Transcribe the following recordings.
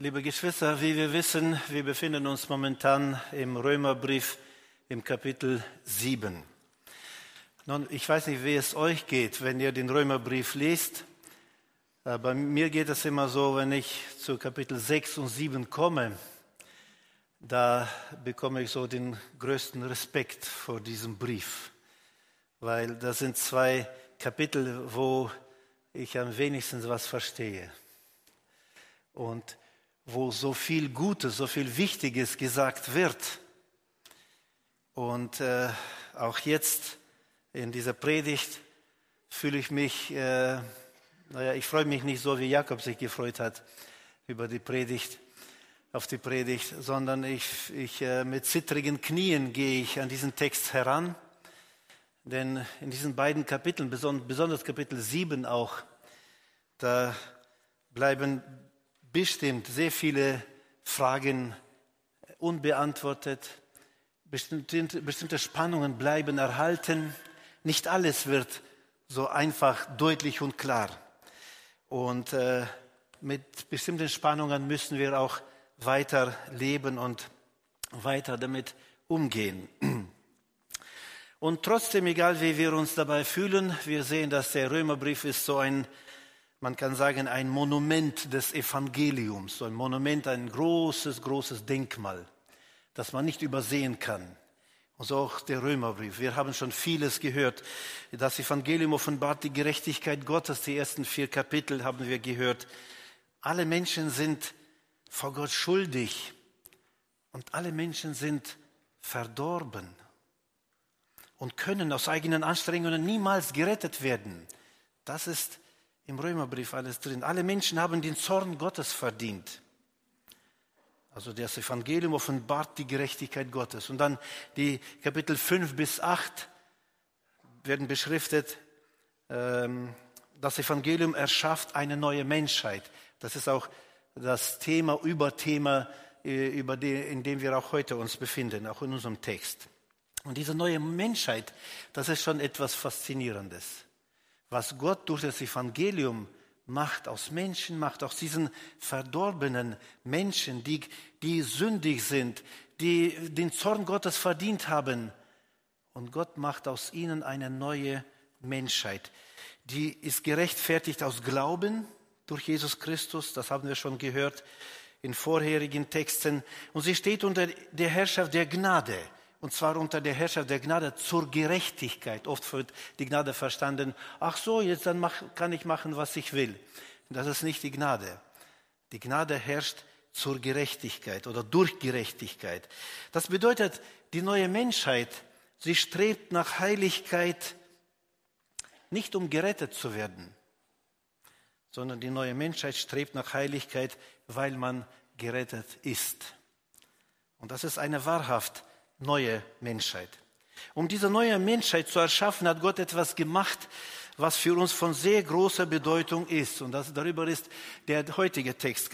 Liebe Geschwister, wie wir wissen, wir befinden uns momentan im Römerbrief im Kapitel 7. Nun, ich weiß nicht, wie es euch geht, wenn ihr den Römerbrief liest. Bei mir geht es immer so, wenn ich zu Kapitel 6 und 7 komme, da bekomme ich so den größten Respekt vor diesem Brief. Weil das sind zwei Kapitel, wo ich am wenigsten was verstehe. Und wo so viel Gutes, so viel Wichtiges gesagt wird. Und auch jetzt in dieser Predigt fühle ich mich, ich freue mich nicht so, wie Jakob sich gefreut hat über die Predigt, auf die Predigt, sondern mit zittrigen Knien gehe ich an diesen Text heran. Denn in diesen beiden Kapiteln, besonders Kapitel 7 auch, da bleiben bestimmt sehr viele Fragen unbeantwortet. Bestimmte Spannungen bleiben erhalten. Nicht alles wird so einfach, deutlich und klar. Und mit bestimmten Spannungen müssen wir auch weiter leben und weiter damit umgehen. Und trotzdem, egal wie wir uns dabei fühlen, wir sehen, dass der Römerbrief ist so man kann sagen, ein Monument des Evangeliums, so ein Monument, ein großes Denkmal, das man nicht übersehen kann. Und so auch der Römerbrief. Wir haben schon vieles gehört. Das Evangelium offenbart die Gerechtigkeit Gottes. Die ersten 4 Kapitel haben wir gehört. Alle Menschen sind vor Gott schuldig und alle Menschen sind verdorben und können aus eigenen Anstrengungen niemals gerettet werden. Das ist im Römerbrief alles drin. Alle Menschen haben den Zorn Gottes verdient. Also das Evangelium offenbart die Gerechtigkeit Gottes. Und dann die Kapitel 5 bis 8 werden beschriftet. Das Evangelium erschafft eine neue Menschheit. Das ist auch das Überthema, in dem wir auch heute uns befinden, auch in unserem Text. Und diese neue Menschheit, das ist schon etwas Faszinierendes. Was Gott durch das Evangelium macht aus Menschen, macht aus diesen verdorbenen Menschen, die sündig sind, die den Zorn Gottes verdient haben. Und Gott macht aus ihnen eine neue Menschheit. Die ist gerechtfertigt aus Glauben durch Jesus Christus, das haben wir schon gehört in vorherigen Texten. Und sie steht unter der Herrschaft der Gnade. Und zwar unter der Herrschaft der Gnade zur Gerechtigkeit. Oft wird die Gnade verstanden, ach so, jetzt dann kann ich machen, was ich will. Das ist nicht die Gnade. Die Gnade herrscht zur Gerechtigkeit oder durch Gerechtigkeit. Das bedeutet, die neue Menschheit, sie strebt nach Heiligkeit, nicht um gerettet zu werden, sondern die neue Menschheit strebt nach Heiligkeit, weil man gerettet ist. Und das ist eine wahrhaft neue Menschheit. Um diese neue Menschheit zu erschaffen, hat Gott etwas gemacht, was für uns von sehr großer Bedeutung ist. Und darüber ist der heutige Text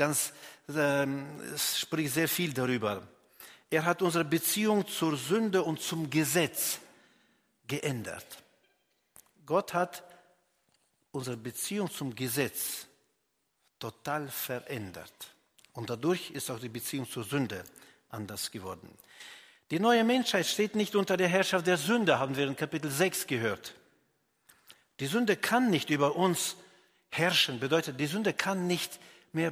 spricht sehr viel darüber. Er hat unsere Beziehung zur Sünde und zum Gesetz geändert. Gott hat unsere Beziehung zum Gesetz total verändert. Und dadurch ist auch die Beziehung zur Sünde anders geworden. Die neue Menschheit steht nicht unter der Herrschaft der Sünde, haben wir in Kapitel 6 gehört. Die Sünde kann nicht über uns herrschen, bedeutet, die Sünde kann nicht mehr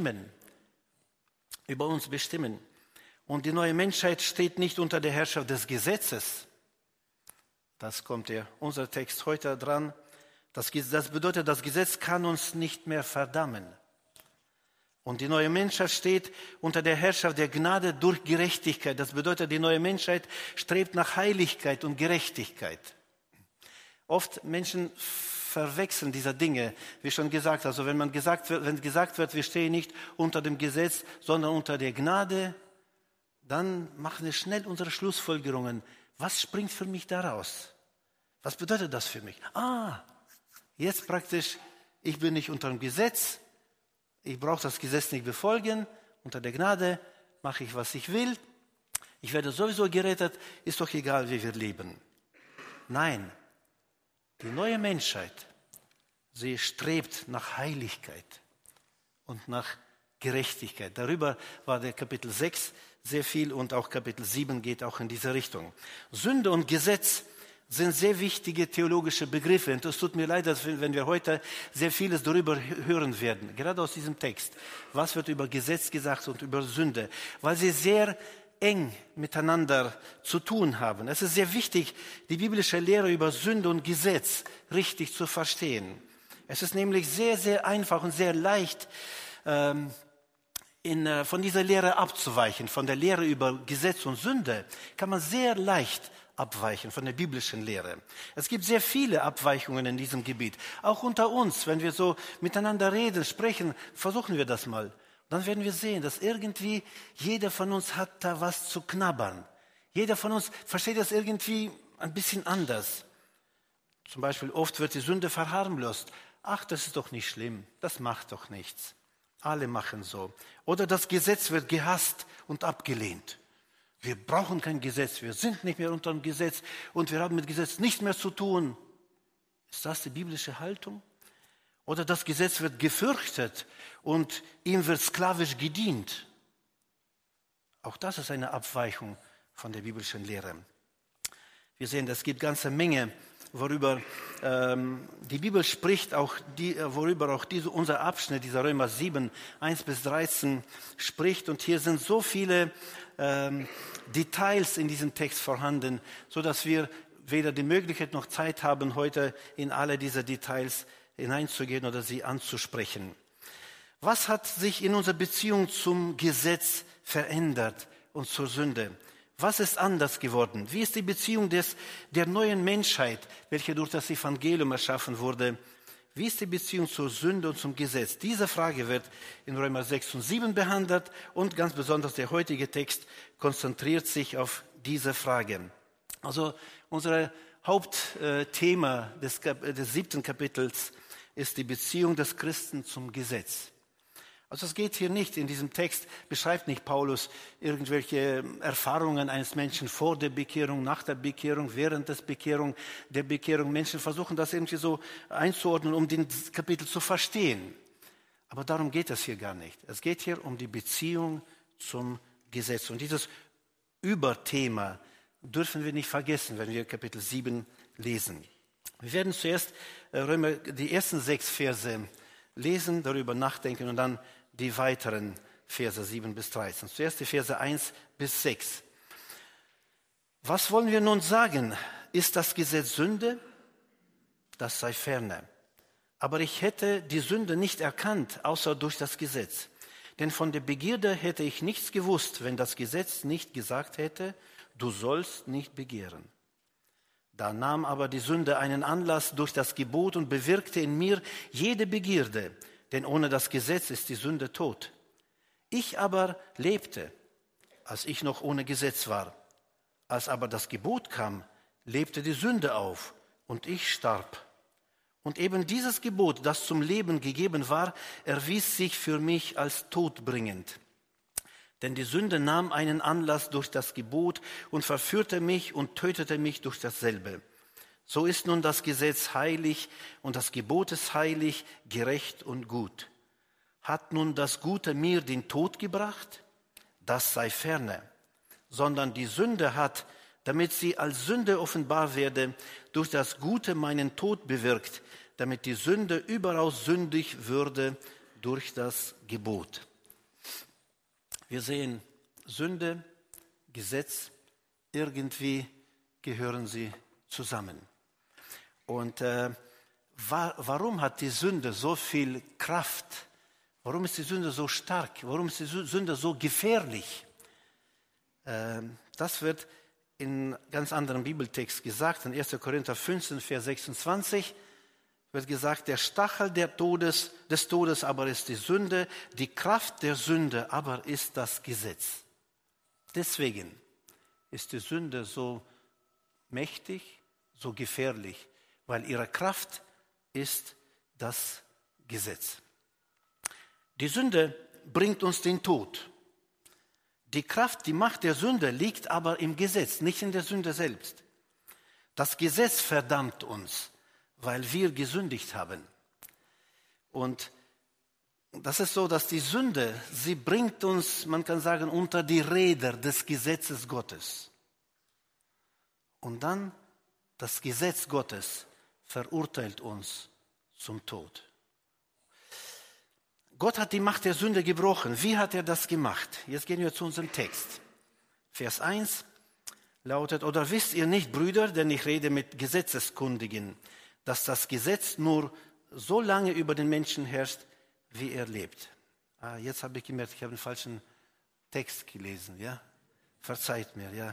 über uns bestimmen. Und die neue Menschheit steht nicht unter der Herrschaft des Gesetzes. Das kommt unser Text heute dran. Das bedeutet, das Gesetz kann uns nicht mehr verdammen. Und die neue Menschheit steht unter der Herrschaft der Gnade durch Gerechtigkeit. Das bedeutet, die neue Menschheit strebt nach Heiligkeit und Gerechtigkeit. Oft Menschen verwechseln diese Dinge, wie schon gesagt. Also wenn gesagt wird, wir stehen nicht unter dem Gesetz, sondern unter der Gnade, dann machen wir schnell unsere Schlussfolgerungen. Was springt für mich daraus? Was bedeutet das für mich? Jetzt praktisch, ich bin nicht unter dem Gesetz, ich brauche das Gesetz nicht befolgen. Unter der Gnade mache ich, was ich will. Ich werde sowieso gerettet. Ist doch egal, wie wir leben. Nein, die neue Menschheit, sie strebt nach Heiligkeit und nach Gerechtigkeit. Darüber war der Kapitel 6 sehr viel und auch Kapitel 7 geht auch in diese Richtung. Sünde und Gesetz sind sehr wichtige theologische Begriffe. Und es tut mir leid, wenn wir heute sehr vieles darüber hören werden, gerade aus diesem Text. Was wird über Gesetz gesagt und über Sünde? Weil sie sehr eng miteinander zu tun haben. Es ist sehr wichtig, die biblische Lehre über Sünde und Gesetz richtig zu verstehen. Es ist nämlich sehr, sehr einfach und sehr leicht, von dieser Lehre abzuweichen. Von der Lehre über Gesetz und Sünde kann man sehr leicht abweichen von der biblischen Lehre. Es gibt sehr viele Abweichungen in diesem Gebiet. Auch unter uns, wenn wir so miteinander reden, sprechen, versuchen wir das mal. Dann werden wir sehen, dass irgendwie jeder von uns hat da was zu knabbern. Jeder von uns versteht das irgendwie ein bisschen anders. Zum Beispiel oft wird die Sünde verharmlost. Ach, das ist doch nicht schlimm, das macht doch nichts. Alle machen so. Oder das Gesetz wird gehasst und abgelehnt. Wir brauchen kein Gesetz, wir sind nicht mehr unter dem Gesetz und wir haben mit Gesetz nichts mehr zu tun. Ist das die biblische Haltung? Oder das Gesetz wird gefürchtet und ihm wird sklavisch gedient. Auch das ist eine Abweichung von der biblischen Lehre. Wir sehen, es gibt eine ganze Menge, worüber die Bibel spricht, worüber auch unser Abschnitt, dieser Römer 7, 1 bis 13 spricht. Und hier sind so viele Details in diesem Text vorhanden, sodass wir weder die Möglichkeit noch Zeit haben, heute in alle diese Details hineinzugehen oder sie anzusprechen. Was hat sich in unserer Beziehung zum Gesetz verändert und zur Sünde? Was ist anders geworden? Wie ist die Beziehung der neuen Menschheit, welche durch das Evangelium erschaffen wurde? Wie ist die Beziehung zur Sünde und zum Gesetz? Diese Frage wird in Römer 6 und 7 behandelt und ganz besonders der heutige Text konzentriert sich auf diese Frage. Also unser Hauptthema des 7. Kapitels ist die Beziehung des Christen zum Gesetz. Also es geht hier nicht, in diesem Text beschreibt nicht Paulus irgendwelche Erfahrungen eines Menschen vor der Bekehrung, nach der Bekehrung, während der Bekehrung. Menschen versuchen das irgendwie so einzuordnen, um den Kapitel zu verstehen. Aber darum geht es hier gar nicht. Es geht hier um die Beziehung zum Gesetz. Und dieses Überthema dürfen wir nicht vergessen, wenn wir Kapitel 7 lesen. Wir werden zuerst die ersten 6 Verse lesen, darüber nachdenken und dann die weiteren Verse 7 bis 13. Zuerst die Verse 1 bis 6. Was wollen wir nun sagen? Ist das Gesetz Sünde? Das sei ferne. Aber ich hätte die Sünde nicht erkannt, außer durch das Gesetz. Denn von der Begierde hätte ich nichts gewusst, wenn das Gesetz nicht gesagt hätte, du sollst nicht begehren. Da nahm aber die Sünde einen Anlass durch das Gebot und bewirkte in mir jede Begierde, denn ohne das Gesetz ist die Sünde tot. Ich aber lebte, als ich noch ohne Gesetz war. Als aber das Gebot kam, lebte die Sünde auf und ich starb. Und eben dieses Gebot, das zum Leben gegeben war, erwies sich für mich als todbringend. Denn die Sünde nahm einen Anlass durch das Gebot und verführte mich und tötete mich durch dasselbe. So ist nun das Gesetz heilig und das Gebot ist heilig, gerecht und gut. Hat nun das Gute mir den Tod gebracht? Das sei ferne. Sondern die Sünde hat, damit sie als Sünde offenbar werde, durch das Gute meinen Tod bewirkt, damit die Sünde überaus sündig würde durch das Gebot. Wir sehen Sünde, Gesetz, irgendwie gehören sie zusammen. Und warum hat die Sünde so viel Kraft? Warum ist die Sünde so stark? Warum ist die Sünde so gefährlich? Das wird in ganz anderen Bibeltext gesagt. In 1. Korinther 15, Vers 26 wird gesagt, der Stachel des Todes aber ist die Sünde, die Kraft der Sünde aber ist das Gesetz. Deswegen ist die Sünde so mächtig, so gefährlich, weil ihre Kraft ist das Gesetz. Die Sünde bringt uns den Tod. Die Kraft, die Macht der Sünde liegt aber im Gesetz, nicht in der Sünde selbst. Das Gesetz verdammt uns, weil wir gesündigt haben. Und Das ist so, dass die Sünde, sie bringt uns, man kann sagen, unter die Räder des Gesetzes Gottes. Und dann das Gesetz Gottes verurteilt uns zum Tod. Gott hat die Macht der Sünde gebrochen. Wie hat er das gemacht? Jetzt gehen wir zu unserem Text. Vers 1 lautet, oder wisst ihr nicht, Brüder, denn ich rede mit Gesetzeskundigen, dass das Gesetz nur so lange über den Menschen herrscht, wie er lebt. Jetzt habe ich gemerkt, ich habe den falschen Text gelesen. Ja? Verzeiht mir.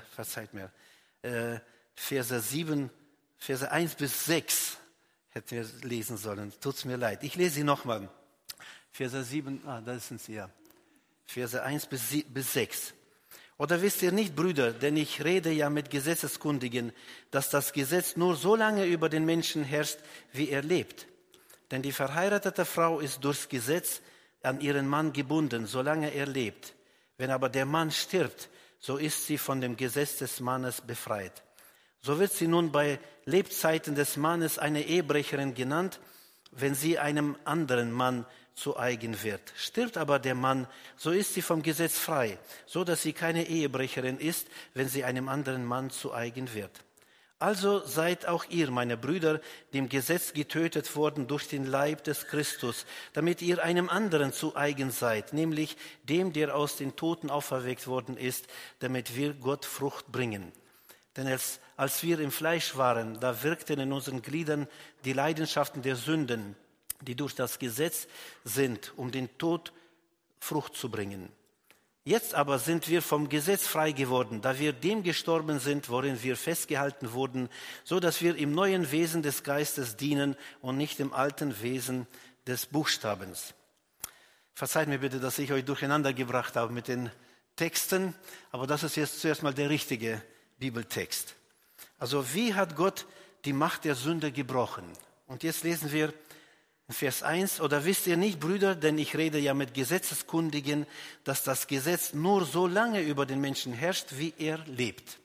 Verse 1 bis 6 hätten wir lesen sollen. Tut's mir leid. Ich lese sie nochmal. Verse 7, da sind sie ja. Verse 1 bis 6. Oder wisst ihr nicht, Brüder, denn ich rede ja mit Gesetzeskundigen, dass das Gesetz nur so lange über den Menschen herrscht, wie er lebt. Denn die verheiratete Frau ist durchs Gesetz an ihren Mann gebunden, solange er lebt. Wenn aber der Mann stirbt, so ist sie von dem Gesetz des Mannes befreit. So wird sie nun bei Lebzeiten des Mannes eine Ehebrecherin genannt, wenn sie einem anderen Mann zu eigen wird. Stirbt aber der Mann, so ist sie vom Gesetz frei, so dass sie keine Ehebrecherin ist, wenn sie einem anderen Mann zu eigen wird. Also seid auch ihr, meine Brüder, dem Gesetz getötet worden durch den Leib des Christus, damit ihr einem anderen zu eigen seid, nämlich dem, der aus den Toten auferweckt worden ist, damit wir Gott Frucht bringen. Denn als wir im Fleisch waren, da wirkten in unseren Gliedern die Leidenschaften der Sünden, die durch das Gesetz sind, um den Tod Frucht zu bringen. Jetzt aber sind wir vom Gesetz frei geworden, da wir dem gestorben sind, worin wir festgehalten wurden, so dass wir im neuen Wesen des Geistes dienen und nicht im alten Wesen des Buchstabens. Verzeiht mir bitte, dass ich euch durcheinander gebracht habe mit den Texten, aber das ist jetzt zuerst mal der richtige Bibeltext. Also wie hat Gott die Macht der Sünde gebrochen? Und jetzt lesen wir Vers 1, oder wisst ihr nicht, Brüder, denn ich rede ja mit Gesetzeskundigen, dass das Gesetz nur so lange über den Menschen herrscht, wie er lebt.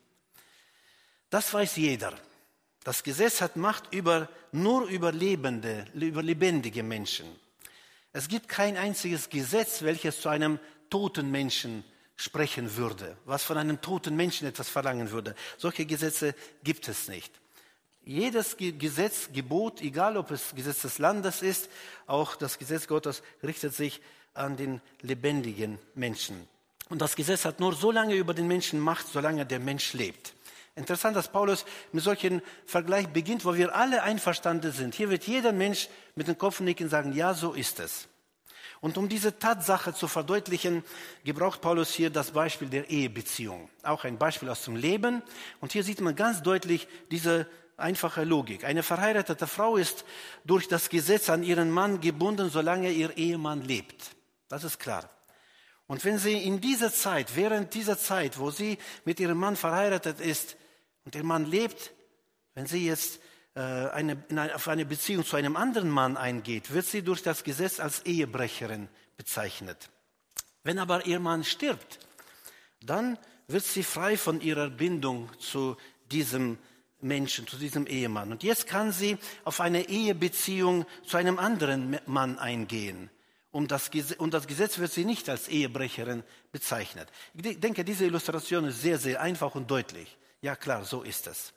Das weiß jeder. Das Gesetz hat Macht nur über lebendige Menschen. Es gibt kein einziges Gesetz, welches zu einem toten Menschen sprechen würde, was von einem toten Menschen etwas verlangen würde. Solche Gesetze gibt es nicht. Jedes Gesetz, Gebot, egal ob es Gesetz des Landes ist, auch das Gesetz Gottes richtet sich an den lebendigen Menschen. Und das Gesetz hat nur so lange über den Menschen Macht, solange der Mensch lebt. Interessant, dass Paulus mit solchen Vergleich beginnt, wo wir alle einverstanden sind. Hier wird jeder Mensch mit dem Kopf nicken und sagen, ja, so ist es. Und um diese Tatsache zu verdeutlichen, gebraucht Paulus hier das Beispiel der Ehebeziehung. Auch ein Beispiel aus dem Leben. Und hier sieht man ganz deutlich diese einfache Logik. Eine verheiratete Frau ist durch das Gesetz an ihren Mann gebunden, solange ihr Ehemann lebt. Das ist klar. Und wenn sie während dieser Zeit, wo sie mit ihrem Mann verheiratet ist und der Mann lebt, wenn sie jetzt auf eine Beziehung zu einem anderen Mann eingeht, wird sie durch das Gesetz als Ehebrecherin bezeichnet. Wenn aber ihr Mann stirbt, dann wird sie frei von ihrer Bindung zu diesem Menschen, zu diesem Ehemann. Und jetzt kann sie auf eine Ehebeziehung zu einem anderen Mann eingehen. Und das Gesetz wird sie nicht als Ehebrecherin bezeichnet. Ich denke, diese Illustration ist sehr, sehr einfach und deutlich. Ja klar, so ist es.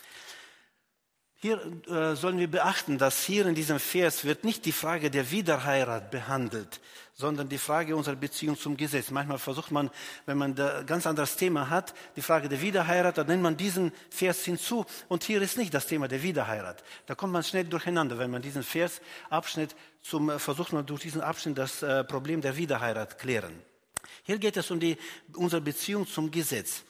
Hier sollen wir beachten, dass hier in diesem Vers wird nicht die Frage der Wiederheirat behandelt, sondern die Frage unserer Beziehung zum Gesetz. Manchmal versucht man, wenn man ein ganz anderes Thema hat, die Frage der Wiederheirat, dann nimmt man diesen Vers hinzu. Und hier ist nicht das Thema der Wiederheirat. Da kommt man schnell durcheinander, wenn man diesen versucht man durch diesen Abschnitt das Problem der Wiederheirat klären. Hier geht es um unsere Beziehung zum Gesetz.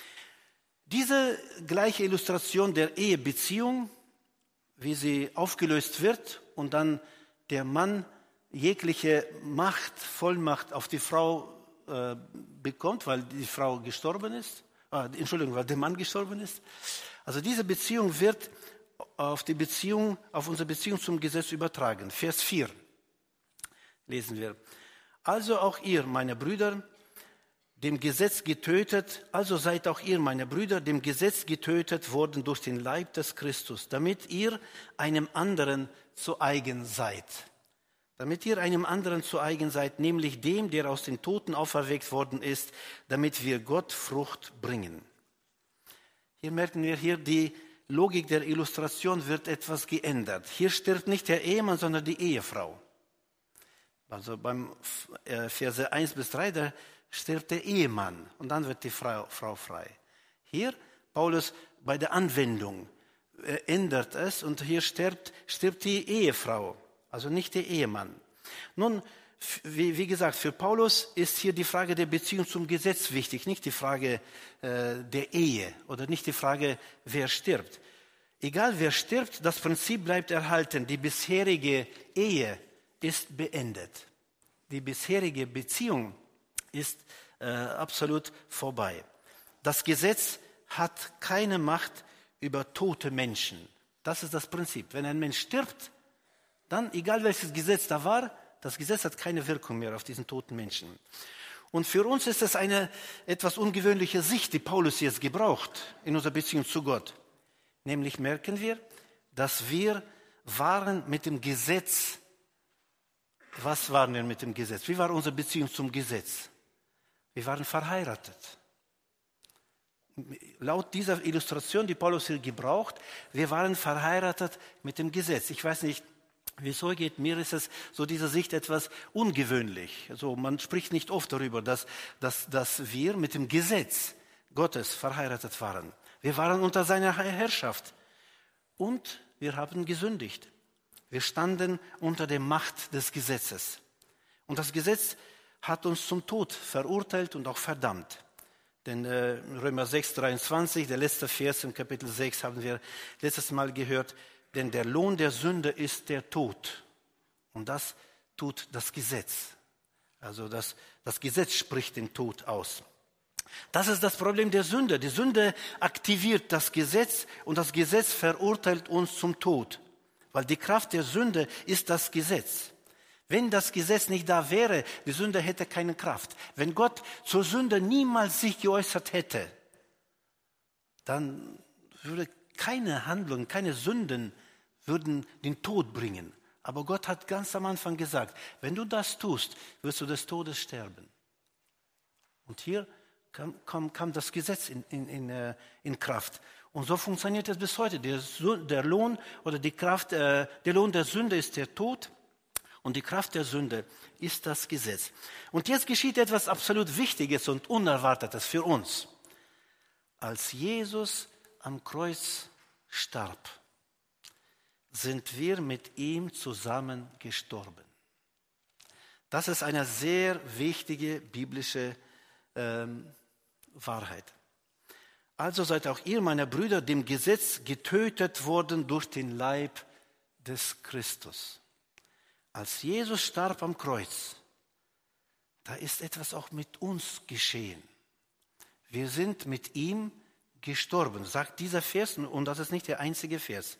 Diese gleiche Illustration der Ehebeziehung, wie sie aufgelöst wird und dann der Mann jegliche Vollmacht auf die Frau bekommt, weil die Frau gestorben ist, weil der Mann gestorben ist. Also diese Beziehung wird auf unsere Beziehung zum Gesetz übertragen. Vers 4 lesen wir. Also auch ihr, meine Brüder, dem Gesetz getötet, also seid auch ihr, meine Brüder, dem Gesetz getötet worden durch den Leib des Christus, damit ihr einem anderen zu eigen seid. damit ihr einem anderen zu eigen seid, nämlich dem, der aus den Toten auferweckt worden ist, damit wir Gott Frucht bringen. Hier merken wir, die Logik der Illustration wird etwas geändert. Hier stirbt nicht der Ehemann, sondern die Ehefrau. Also beim Verse 1 bis 3, da stirbt der Ehemann und dann wird die Frau frei. Hier, Paulus, bei der Anwendung ändert es und hier stirbt die Ehefrau, also nicht der Ehemann. Nun, wie gesagt, für Paulus ist hier die Frage der Beziehung zum Gesetz wichtig, nicht die Frage der Ehe oder nicht die Frage, wer stirbt. Egal wer stirbt, das Prinzip bleibt erhalten. Die bisherige Ehe ist beendet. Die bisherige Beziehung ist absolut vorbei. Das Gesetz hat keine Macht über tote Menschen. Das ist das Prinzip. Wenn ein Mensch stirbt, dann, egal welches Gesetz da war, das Gesetz hat keine Wirkung mehr auf diesen toten Menschen. Und für uns ist es eine etwas ungewöhnliche Sicht, die Paulus jetzt gebraucht in unserer Beziehung zu Gott. Nämlich merken wir, dass wir waren mit dem Gesetz. Was waren wir mit dem Gesetz? Wie war unsere Beziehung zum Gesetz? Wir waren verheiratet. Laut dieser Illustration, die Paulus hier gebraucht, wir waren verheiratet mit dem Gesetz. Ich weiß nicht, wieso geht mir ist es so diese Sicht etwas ungewöhnlich. Also man spricht nicht oft darüber, dass wir mit dem Gesetz Gottes verheiratet waren. Wir waren unter seiner Herrschaft und wir haben gesündigt. Wir standen unter der Macht des Gesetzes. Und das Gesetz hat uns zum Tod verurteilt und auch verdammt. Denn Römer 6, 23, der letzte Vers im Kapitel 6 haben wir letztes Mal gehört, denn der Lohn der Sünde ist der Tod. Und das tut das Gesetz. Also das Gesetz spricht den Tod aus. Das ist das Problem der Sünde. Die Sünde aktiviert das Gesetz und das Gesetz verurteilt uns zum Tod. Weil die Kraft der Sünde ist das Gesetz. Wenn das Gesetz nicht da wäre, die Sünde hätte keine Kraft. Wenn Gott zur Sünde niemals sich geäußert hätte, dann würde keine Handlung, keine Sünden würden den Tod bringen. Aber Gott hat ganz am Anfang gesagt, wenn du das tust, wirst du des Todes sterben. Und hier kam das Gesetz in Kraft. Und so funktioniert es bis heute. Der Lohn oder der Lohn der Sünde ist der Tod und die Kraft der Sünde ist das Gesetz. Und jetzt geschieht etwas absolut Wichtiges und Unerwartetes für uns. Als Jesus am Kreuz starb, sind wir mit ihm zusammen gestorben. Das ist eine sehr wichtige biblische Wahrheit. Also seid auch ihr, meine Brüder, dem Gesetz getötet worden durch den Leib des Christus. Als Jesus starb am Kreuz, da ist etwas auch mit uns geschehen. Wir sind mit ihm gestorben, sagt dieser Vers, und das ist nicht der einzige Vers.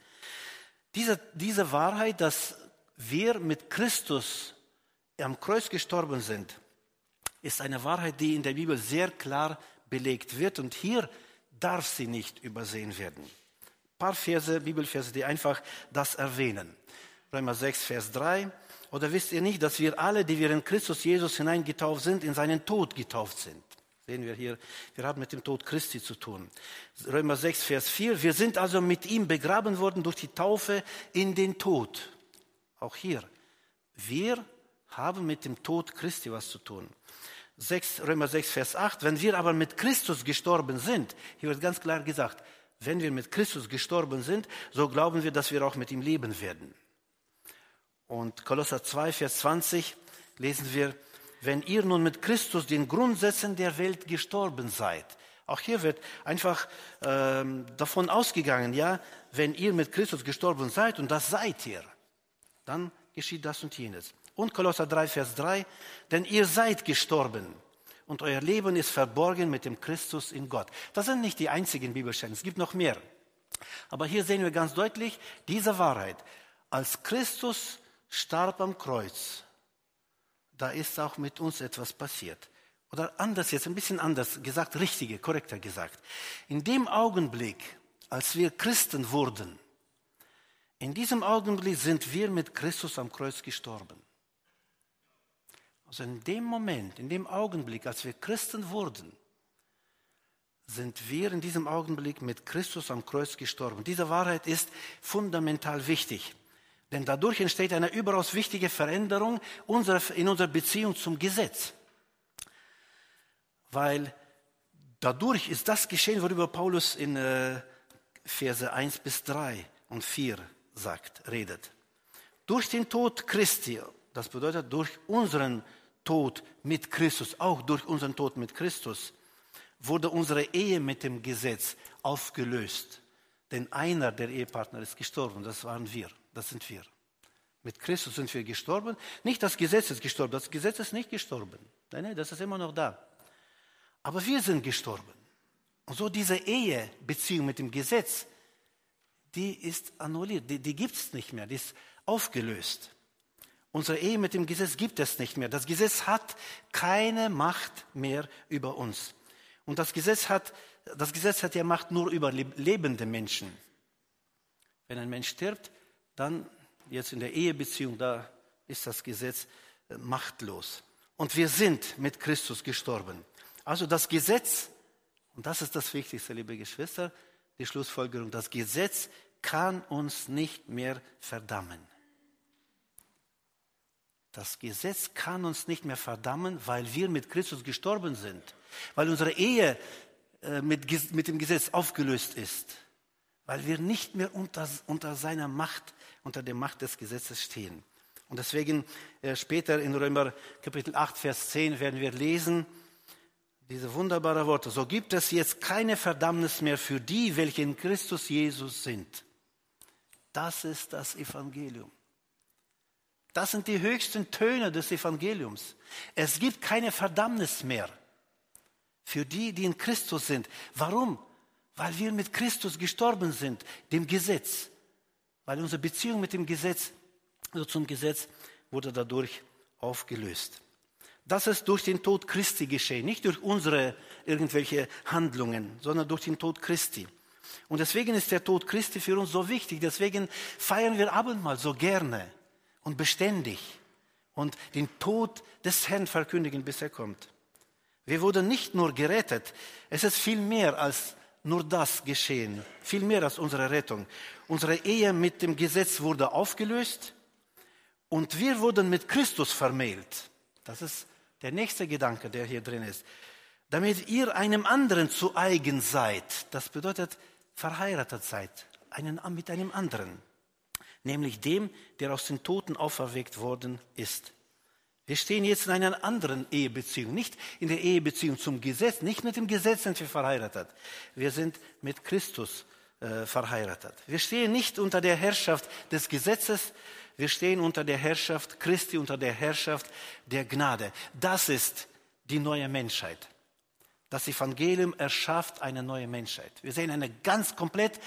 Diese Wahrheit, dass wir mit Christus am Kreuz gestorben sind, ist eine Wahrheit, die in der Bibel sehr klar belegt wird. Und hier darf sie nicht übersehen werden. Ein paar Bibelverse, die einfach das erwähnen. Römer 6, Vers 3. Oder wisst ihr nicht, dass wir alle, die wir in Christus Jesus hineingetauft sind, in seinen Tod getauft sind? Sehen wir hier, wir haben mit dem Tod Christi zu tun. Römer 6, Vers 4. Wir sind also mit ihm begraben worden durch die Taufe in den Tod. Auch hier. Wir haben mit dem Tod Christi was zu tun. Römer 6, Vers 8, wenn wir aber mit Christus gestorben sind, hier wird ganz klar gesagt, wenn wir mit Christus gestorben sind, so glauben wir, dass wir auch mit ihm leben werden. Und Kolosser 2, Vers 20 lesen wir, wenn ihr nun mit Christus den Grundsätzen der Welt gestorben seid. Auch hier wird einfach davon ausgegangen, ja, wenn ihr mit Christus gestorben seid, und das seid ihr, dann geschieht das und jenes. Und Kolosser 3, Vers 3, denn ihr seid gestorben und euer Leben ist verborgen mit dem Christus in Gott. Das sind nicht die einzigen Bibelstellen, es gibt noch mehr. Aber hier sehen wir ganz deutlich diese Wahrheit. Als Christus starb am Kreuz, da ist auch mit uns etwas passiert. Oder anders jetzt, ein bisschen anders gesagt, korrekter gesagt. In dem Augenblick, als wir Christen wurden, in diesem Augenblick sind wir mit Christus am Kreuz gestorben. Also in dem Moment, in dem Augenblick, als wir Christen wurden, sind wir in diesem Augenblick mit Christus am Kreuz gestorben. Diese Wahrheit ist fundamental wichtig, denn dadurch entsteht eine überaus wichtige Veränderung in unserer Beziehung zum Gesetz. Weil dadurch ist das geschehen, worüber Paulus in Verse 1 bis 3 und 4 redet. Durch den Tod Christi, das bedeutet durch unseren Tod mit Christus, auch durch unseren Tod mit Christus, wurde unsere Ehe mit dem Gesetz aufgelöst. Denn einer der Ehepartner ist gestorben, das sind wir. Mit Christus sind wir gestorben. Nicht das Gesetz ist gestorben, das Gesetz ist nicht gestorben. Nein, das ist immer noch da. Aber wir sind gestorben. Und so diese Ehebeziehung mit dem Gesetz, die ist annulliert, die gibt es nicht mehr, die ist aufgelöst. Unsere Ehe mit dem Gesetz gibt es nicht mehr. Das Gesetz hat keine Macht mehr über uns. Und das Gesetz hat ja Macht nur über lebende Menschen. Wenn ein Mensch stirbt, dann jetzt in der Ehebeziehung, da ist das Gesetz machtlos. Und wir sind mit Christus gestorben. Also das Gesetz, und das ist das Wichtigste, liebe Geschwister, die Schlussfolgerung, das Gesetz kann uns nicht mehr verdammen. Das Gesetz kann uns nicht mehr verdammen, weil wir mit Christus gestorben sind, weil unsere Ehe mit dem Gesetz aufgelöst ist, weil wir nicht mehr unter seiner Macht, unter der Macht des Gesetzes stehen. Und deswegen später in Römer Kapitel 8, Vers 10 werden wir lesen, diese wunderbaren Worte, so gibt es jetzt keine Verdammnis mehr für die, welche in Christus Jesus sind. Das ist das Evangelium. Das sind die höchsten Töne des Evangeliums. Es gibt keine Verdammnis mehr für die, die in Christus sind. Warum? Weil wir mit Christus gestorben sind, dem Gesetz. Weil unsere Beziehung mit dem Gesetz, also zum Gesetz, wurde dadurch aufgelöst. Das ist durch den Tod Christi geschehen, nicht durch unsere irgendwelche Handlungen, sondern durch den Tod Christi. Und deswegen ist der Tod Christi für uns so wichtig. Deswegen feiern wir Abendmahl so gerne und beständig und den Tod des Herrn verkündigen, bis er kommt. Wir wurden nicht nur gerettet, es ist viel mehr als nur das geschehen, viel mehr als unsere Rettung. Unsere Ehe mit dem Gesetz wurde aufgelöst und wir wurden mit Christus vermählt. Das ist der nächste Gedanke, der hier drin ist. Damit ihr einem anderen zu eigen seid, das bedeutet verheiratet seid, mit einem anderen, nämlich dem, der aus den Toten auferweckt worden ist. Wir stehen jetzt in einer anderen Ehebeziehung, nicht in der Ehebeziehung zum Gesetz, nicht mit dem Gesetz sind wir verheiratet. Wir sind mit Christus verheiratet. Wir stehen nicht unter der Herrschaft des Gesetzes, wir stehen unter der Herrschaft Christi, unter der Herrschaft der Gnade. Das ist die neue Menschheit. Das Evangelium erschafft eine neue Menschheit. Wir sehen eine komplett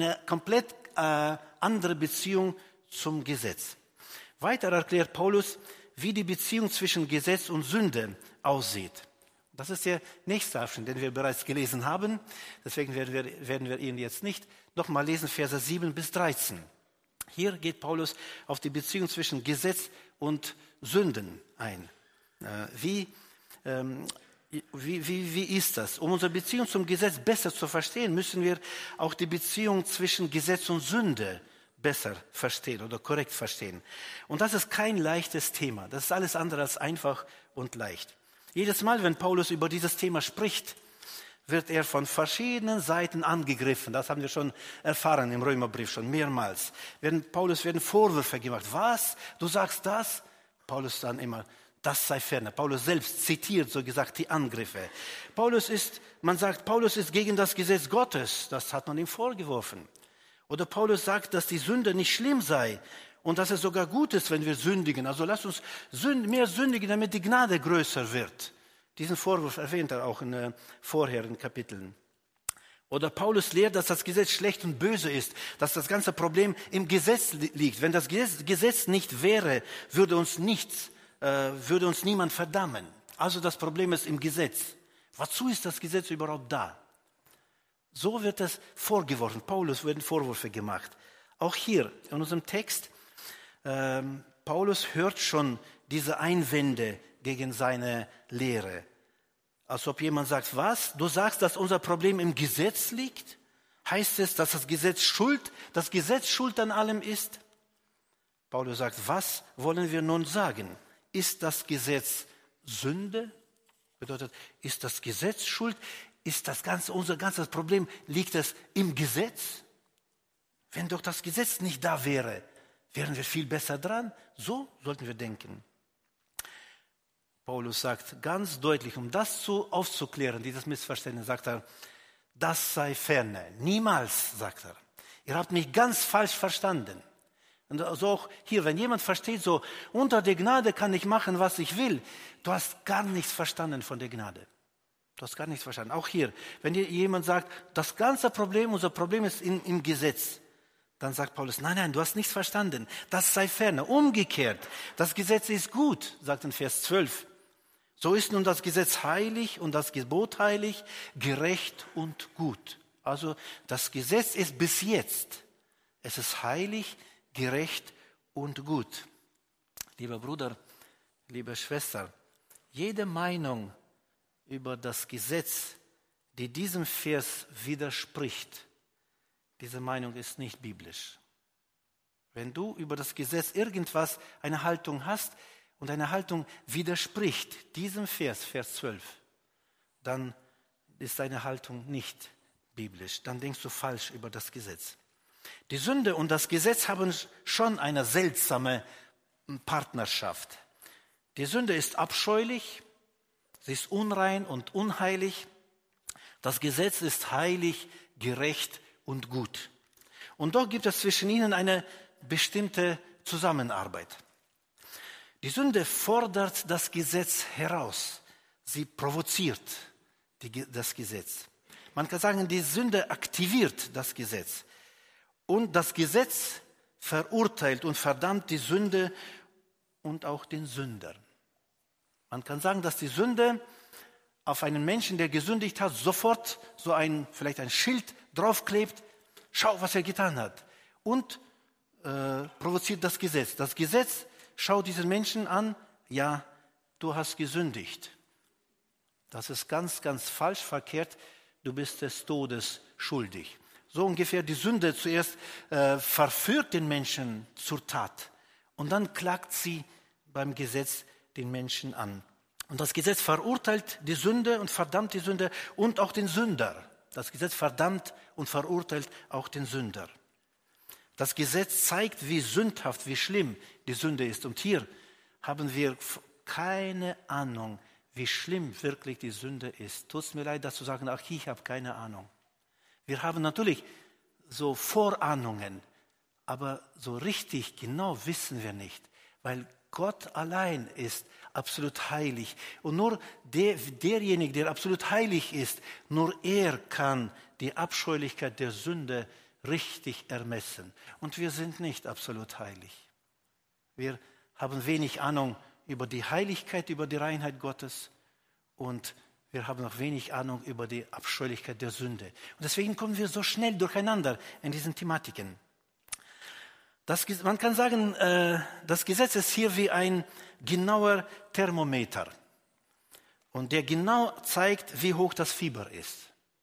andere Beziehung zum Gesetz. Weiter erklärt Paulus, wie die Beziehung zwischen Gesetz und Sünde aussieht. Das ist der nächste Abschnitt, den wir bereits gelesen haben. Deswegen werden wir ihn jetzt nicht nochmal lesen, Verse 7 bis 13. Hier geht Paulus auf die Beziehung zwischen Gesetz und Sünden ein. Wie ist das? Um unsere Beziehung zum Gesetz besser zu verstehen, müssen wir auch die Beziehung zwischen Gesetz und Sünde besser verstehen oder korrekt verstehen. Und das ist kein leichtes Thema. Das ist alles andere als einfach und leicht. Jedes Mal, wenn Paulus über dieses Thema spricht, wird er von verschiedenen Seiten angegriffen. Das haben wir schon erfahren im Römerbrief, schon mehrmals. Paulus werden Vorwürfe gemacht. Was? Du sagst das? Paulus dann immer, das sei ferne. Paulus selbst zitiert, so gesagt, die Angriffe. Man sagt, Paulus ist gegen das Gesetz Gottes. Das hat man ihm vorgeworfen. Oder Paulus sagt, dass die Sünde nicht schlimm sei und dass es sogar gut ist, wenn wir sündigen. Also lasst uns mehr sündigen, damit die Gnade größer wird. Diesen Vorwurf erwähnt er auch in vorherigen Kapiteln. Oder Paulus lehrt, dass das Gesetz schlecht und böse ist, dass das ganze Problem im Gesetz liegt. Wenn das Gesetz nicht wäre, würde uns niemand verdammen. Also das Problem ist im Gesetz. Wozu ist das Gesetz überhaupt da? So wird es vorgeworfen. Paulus werden Vorwürfe gemacht. Auch hier in unserem Text, Paulus hört schon diese Einwände gegen seine Lehre. Als ob jemand sagt, was? Du sagst, dass unser Problem im Gesetz liegt? Heißt es, dass das Gesetz schuld an allem ist? Paulus sagt, was wollen wir nun sagen? Ist das Gesetz Sünde? Bedeutet, ist das Gesetz schuld? Ist unser ganzes Problem, liegt es im Gesetz? Wenn doch das Gesetz nicht da wäre, wären wir viel besser dran. So sollten wir denken. Paulus sagt ganz deutlich, um das aufzuklären, dieses Missverständnis, sagt er, das sei ferne. Niemals, sagt er. Ihr habt mich ganz falsch verstanden. Und also auch hier, wenn jemand versteht, so unter der Gnade kann ich machen, was ich will, du hast gar nichts verstanden von der Gnade. Du hast gar nichts verstanden. Auch hier, wenn dir jemand sagt, das ganze Problem, unser Problem ist im Gesetz, dann sagt Paulus, nein, du hast nichts verstanden. Das sei ferne. Umgekehrt, das Gesetz ist gut, sagt in Vers 12. So ist nun das Gesetz heilig und das Gebot heilig, gerecht und gut. Also das Gesetz ist bis jetzt. Es ist heilig, gerecht und gut. Lieber Bruder, liebe Schwester, jede Meinung über das Gesetz, die diesem Vers widerspricht, diese Meinung ist nicht biblisch. Wenn du über das Gesetz irgendwas, eine Haltung hast und eine Haltung widerspricht diesem Vers 12, dann ist deine Haltung nicht biblisch. Dann denkst du falsch über das Gesetz. Die Sünde und das Gesetz haben schon eine seltsame Partnerschaft. Die Sünde ist abscheulich, sie ist unrein und unheilig. Das Gesetz ist heilig, gerecht und gut. Und doch gibt es zwischen ihnen eine bestimmte Zusammenarbeit. Die Sünde fordert das Gesetz heraus. Sie provoziert das Gesetz. Man kann sagen, die Sünde aktiviert das Gesetz. Und das Gesetz verurteilt und verdammt die Sünde und auch den Sünder. Man kann sagen, dass die Sünde auf einen Menschen, der gesündigt hat, sofort vielleicht ein Schild draufklebt. Schau, was er getan hat. Und provoziert das Gesetz. Das Gesetz schaut diesen Menschen an, ja, du hast gesündigt. Das ist ganz, ganz falsch, verkehrt. Du bist des Todes schuldig. So ungefähr die Sünde zuerst verführt den Menschen zur Tat. Und dann klagt sie beim Gesetz den Menschen an. Und das Gesetz verurteilt die Sünde und verdammt die Sünde und auch den Sünder. Das Gesetz verdammt und verurteilt auch den Sünder. Das Gesetz zeigt, wie sündhaft, wie schlimm die Sünde ist. Und hier haben wir keine Ahnung, wie schlimm wirklich die Sünde ist. Tut es mir leid, das zu sagen, ach, ich habe keine Ahnung. Wir haben natürlich so Vorahnungen, aber so richtig genau wissen wir nicht, weil Gott allein ist absolut heilig. Und nur derjenige, der absolut heilig ist, nur er kann die Abscheulichkeit der Sünde richtig ermessen. Und wir sind nicht absolut heilig. Wir haben wenig Ahnung über die Heiligkeit, über die Reinheit Gottes und wir haben noch wenig Ahnung über die Abscheulichkeit der Sünde. Und deswegen kommen wir so schnell durcheinander in diesen Thematiken. Man kann sagen, das Gesetz ist hier wie ein genauer Thermometer. Und der genau zeigt, wie hoch das Fieber ist.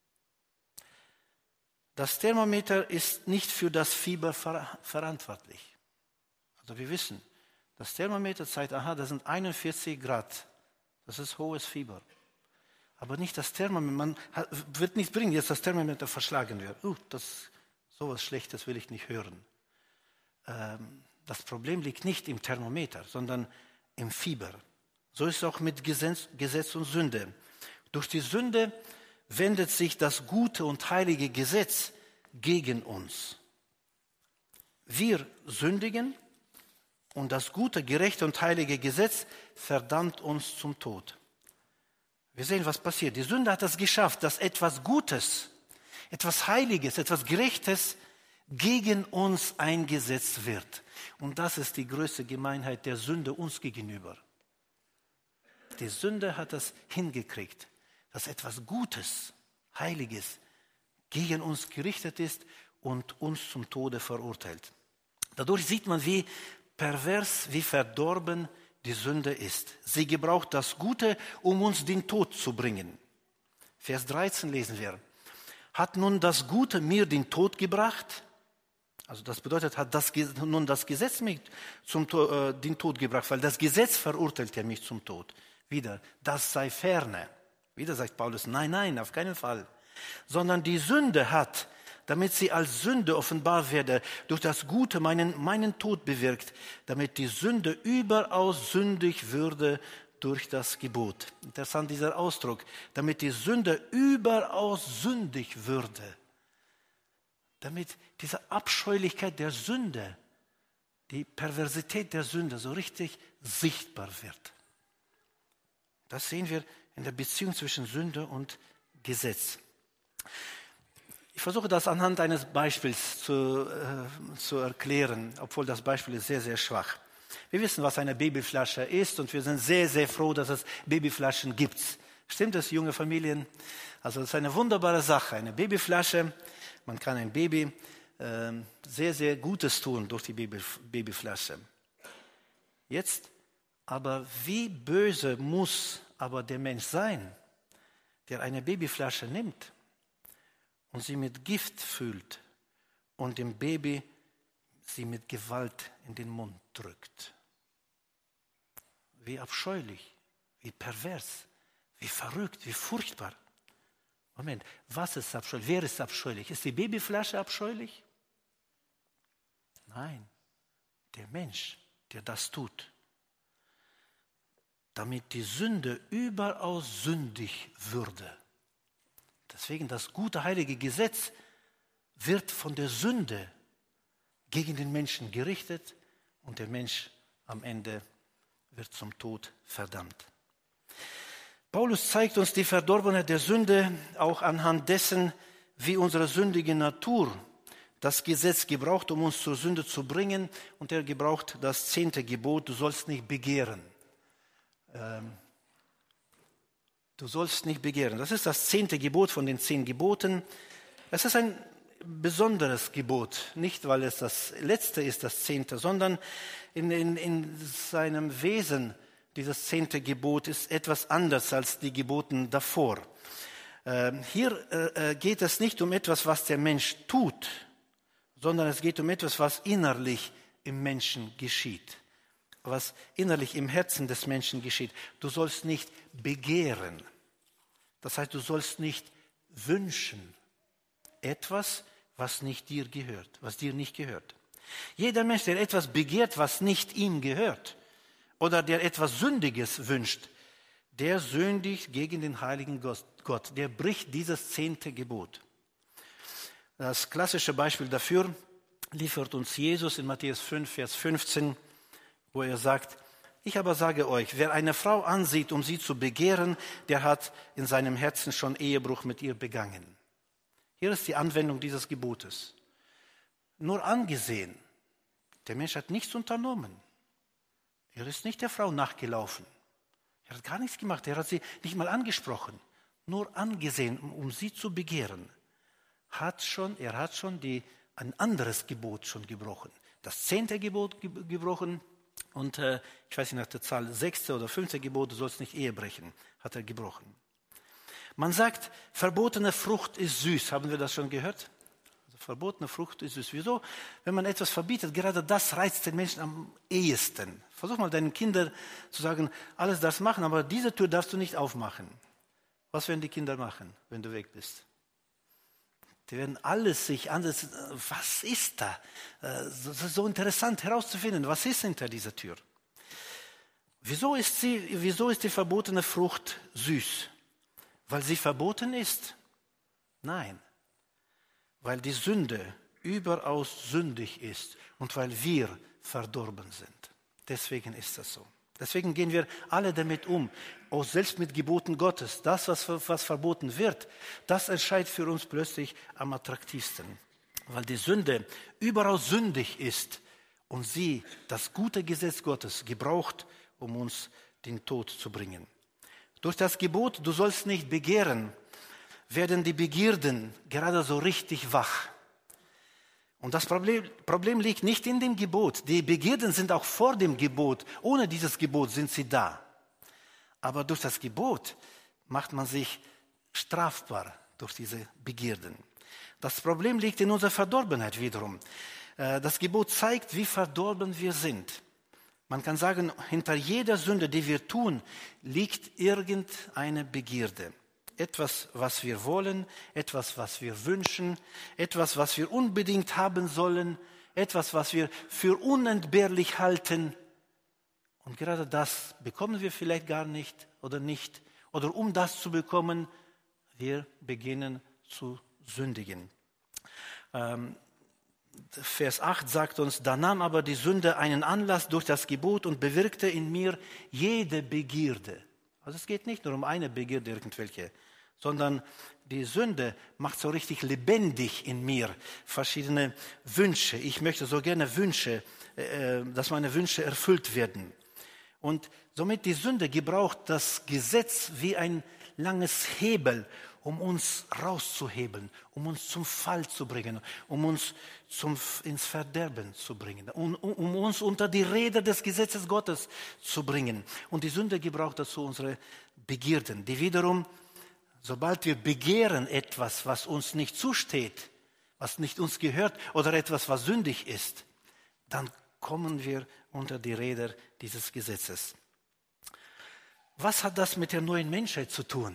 Das Thermometer ist nicht für das Fieber verantwortlich. Also wir wissen, das Thermometer zeigt, das sind 41 Grad. Das ist hohes Fieber. Aber nicht das Thermometer, wird nicht bringen, jetzt das Thermometer verschlagen wird. Sowas Schlechtes will ich nicht hören. Das Problem liegt nicht im Thermometer, sondern im Fieber. So ist es auch mit Gesetz und Sünde. Durch die Sünde wendet sich das gute und heilige Gesetz gegen uns. Wir sündigen und das gute, gerechte und heilige Gesetz verdammt uns zum Tod. Wir sehen, was passiert. Die Sünde hat es geschafft, dass etwas Gutes, etwas Heiliges, etwas Gerechtes gegen uns eingesetzt wird. Und das ist die größte Gemeinheit der Sünde uns gegenüber. Die Sünde hat es hingekriegt, dass etwas Gutes, Heiliges gegen uns gerichtet ist und uns zum Tode verurteilt. Dadurch sieht man, wie pervers, wie verdorben die Sünde ist. Sie gebraucht das Gute, um uns den Tod zu bringen. Vers 13 lesen wir. Hat nun das Gute mir den Tod gebracht? Also das bedeutet, hat nun das Gesetz mich den Tod gebracht, weil das Gesetz verurteilt ja mich zum Tod. Wieder, das sei ferne. Wieder sagt Paulus, nein, auf keinen Fall. Sondern die Sünde hat, damit sie als Sünde offenbar werde, durch das Gute meinen Tod bewirkt, damit die Sünde überaus sündig würde durch das Gebot. Interessant dieser Ausdruck, damit die Sünde überaus sündig würde. Damit diese Abscheulichkeit der Sünde, die Perversität der Sünde so richtig sichtbar wird. Das sehen wir in der Beziehung zwischen Sünde und Gesetz. Ich versuche das anhand eines Beispiels zu erklären, obwohl das Beispiel ist sehr, sehr schwach. Wir wissen, was eine Babyflasche ist und wir sind sehr, sehr froh, dass es Babyflaschen gibt. Stimmt das, junge Familien? Also das ist eine wunderbare Sache, eine Babyflasche. Man kann ein Baby sehr, sehr Gutes tun durch die Babyflasche. Jetzt aber, wie böse muss aber der Mensch sein, der eine Babyflasche nimmt und sie mit Gift füllt und dem Baby sie mit Gewalt in den Mund drückt? Wie abscheulich, wie pervers, wie verrückt, wie furchtbar. Moment, was ist abscheulich? Wer ist abscheulich? Ist die Babyflasche abscheulich? Nein, der Mensch, der das tut. Damit die Sünde überaus sündig würde. Deswegen das gute, heilige Gesetz wird von der Sünde gegen den Menschen gerichtet und der Mensch am Ende wird zum Tod verdammt. Paulus zeigt uns die Verdorbenheit der Sünde auch anhand dessen, wie unsere sündige Natur das Gesetz gebraucht, um uns zur Sünde zu bringen. Und er gebraucht das 10. Gebot, du sollst nicht begehren. Du sollst nicht begehren. Das ist das 10. Gebot von den 10 Geboten. Es ist ein besonderes Gebot, nicht weil es das letzte ist, das 10., sondern in seinem Wesen. Dieses 10. Gebot ist etwas anders als die Geboten davor. Hier geht es nicht um etwas, was der Mensch tut, sondern es geht um etwas, was innerlich im Menschen geschieht. Was innerlich im Herzen des Menschen geschieht. Du sollst nicht begehren. Das heißt, du sollst nicht wünschen. Etwas, was nicht dir gehört, was dir nicht gehört. Jeder Mensch, der etwas begehrt, was nicht ihm gehört, oder der etwas Sündiges wünscht, der sündigt gegen den heiligen Gott. Der bricht dieses 10. Gebot. Das klassische Beispiel dafür liefert uns Jesus in Matthäus 5, Vers 15, wo er sagt, ich aber sage euch, wer eine Frau ansieht, um sie zu begehren, der hat in seinem Herzen schon Ehebruch mit ihr begangen. Hier ist die Anwendung dieses Gebotes. Nur angesehen. Der Mensch hat nichts unternommen. Er ist nicht der Frau nachgelaufen. Er hat gar nichts gemacht. Er hat sie nicht mal angesprochen. Nur angesehen, um sie zu begehren. Er hat schon ein anderes Gebot schon gebrochen. Das 10. Gebot gebrochen und ich weiß nicht nach der Zahl, 6. oder 5. Gebot, du sollst nicht Ehe brechen, hat er gebrochen. Man sagt, verbotene Frucht ist süß. Haben wir das schon gehört? Also, verbotene Frucht ist süß. Wieso? Wenn man etwas verbietet, gerade das reizt den Menschen am ehesten. Versuch mal deinen Kindern zu sagen, alles das machen, aber diese Tür darfst du nicht aufmachen. Was werden die Kinder machen, wenn du weg bist? Die werden alles sich anders, was ist da? So interessant herauszufinden, was ist hinter dieser Tür? Wieso ist die verbotene Frucht süß? Weil sie verboten ist? Nein, weil die Sünde überaus sündig ist und weil wir verdorben sind. Deswegen ist das so. Deswegen gehen wir alle damit um, auch selbst mit Geboten Gottes. Das, was verboten wird, das erscheint für uns plötzlich am attraktivsten. Weil die Sünde überaus sündig ist und sie, das gute Gesetz Gottes, gebraucht, um uns den Tod zu bringen. Durch das Gebot, du sollst nicht begehren, werden die Begierden gerade so richtig wach. Und das Problem liegt nicht in dem Gebot. Die Begierden sind auch vor dem Gebot. Ohne dieses Gebot sind sie da. Aber durch das Gebot macht man sich strafbar durch diese Begierden. Das Problem liegt in unserer Verdorbenheit wiederum. Das Gebot zeigt, wie verdorben wir sind. Man kann sagen, hinter jeder Sünde, die wir tun, liegt irgendeine Begierde. Etwas, was wir wollen, etwas, was wir wünschen, etwas, was wir unbedingt haben sollen, etwas, was wir für unentbehrlich halten. Und gerade das bekommen wir vielleicht gar nicht. Oder um das zu bekommen, wir beginnen zu sündigen. Vers 8 sagt uns, da nahm aber die Sünde einen Anlass durch das Gebot und bewirkte in mir jede Begierde. Also es geht nicht nur um eine Begierde, irgendwelche, sondern die Sünde macht so richtig lebendig in mir verschiedene Wünsche. Ich möchte so gerne dass meine Wünsche erfüllt werden. Und somit die Sünde gebraucht das Gesetz wie ein langes Hebel, um uns rauszuhebeln, um uns zum Fall zu bringen, um uns ins Verderben zu bringen, um uns unter die Räder des Gesetzes Gottes zu bringen. Und die Sünde gebraucht dazu unsere Begierden, die wiederum, sobald wir begehren etwas, was uns nicht zusteht, was nicht uns gehört oder etwas, was sündig ist, dann kommen wir unter die Räder dieses Gesetzes. Was hat das mit der neuen Menschheit zu tun?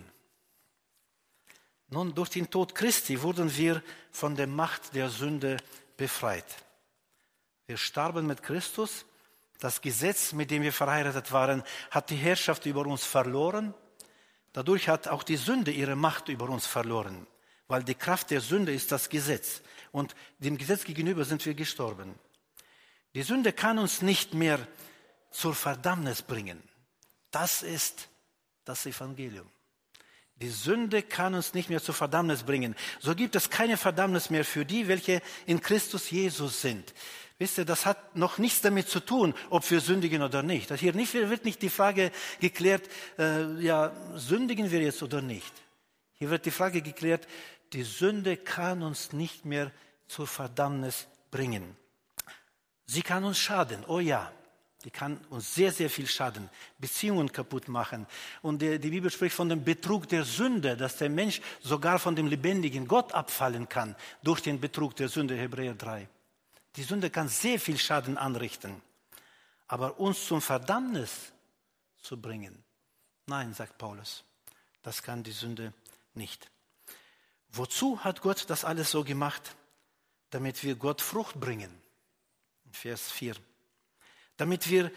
Nun, durch den Tod Christi wurden wir von der Macht der Sünde befreit. Wir starben mit Christus. Das Gesetz, mit dem wir verheiratet waren, hat die Herrschaft über uns verloren. Dadurch hat auch die Sünde ihre Macht über uns verloren, weil die Kraft der Sünde ist das Gesetz. Und dem Gesetz gegenüber sind wir gestorben. Die Sünde kann uns nicht mehr zur Verdammnis bringen. Das ist das Evangelium. Die Sünde kann uns nicht mehr zur Verdammnis bringen. So gibt es keine Verdammnis mehr für die, welche in Christus Jesus sind. Wisst ihr, das hat noch nichts damit zu tun, ob wir sündigen oder nicht. Hier wird nicht die Frage geklärt, sündigen wir jetzt oder nicht. Hier wird die Frage geklärt, die Sünde kann uns nicht mehr zur Verdammnis bringen. Sie kann uns schaden, oh ja. Die kann uns sehr, sehr viel schaden, Beziehungen kaputt machen. Und die Bibel spricht von dem Betrug der Sünde, dass der Mensch sogar von dem lebendigen Gott abfallen kann durch den Betrug der Sünde, Hebräer 3. Die Sünde kann sehr viel Schaden anrichten. Aber uns zum Verdammnis zu bringen, nein, sagt Paulus, das kann die Sünde nicht. Wozu hat Gott das alles so gemacht? Damit wir Gott Frucht bringen. In Vers 4. Damit wir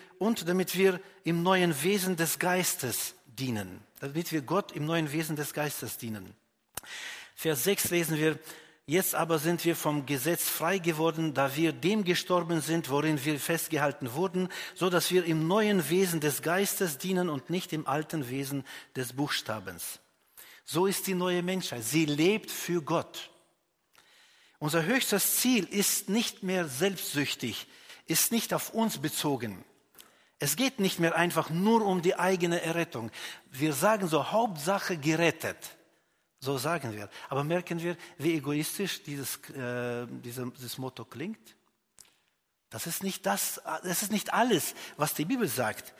im neuen Wesen des Geistes dienen. Damit wir Gott im neuen Wesen des Geistes dienen. Vers 6 lesen wir, jetzt aber sind wir vom Gesetz frei geworden, da wir dem gestorben sind, worin wir festgehalten wurden, so dass wir im neuen Wesen des Geistes dienen und nicht im alten Wesen des Buchstabens. So ist die neue Menschheit. Sie lebt für Gott. Unser höchstes Ziel ist nicht mehr selbstsüchtig, ist nicht auf uns bezogen. Es geht nicht mehr einfach nur um die eigene Errettung. Wir sagen so, Hauptsache gerettet. So sagen wir. Aber merken wir, wie egoistisch dieses Motto klingt? Das ist nicht alles, was die Bibel sagt.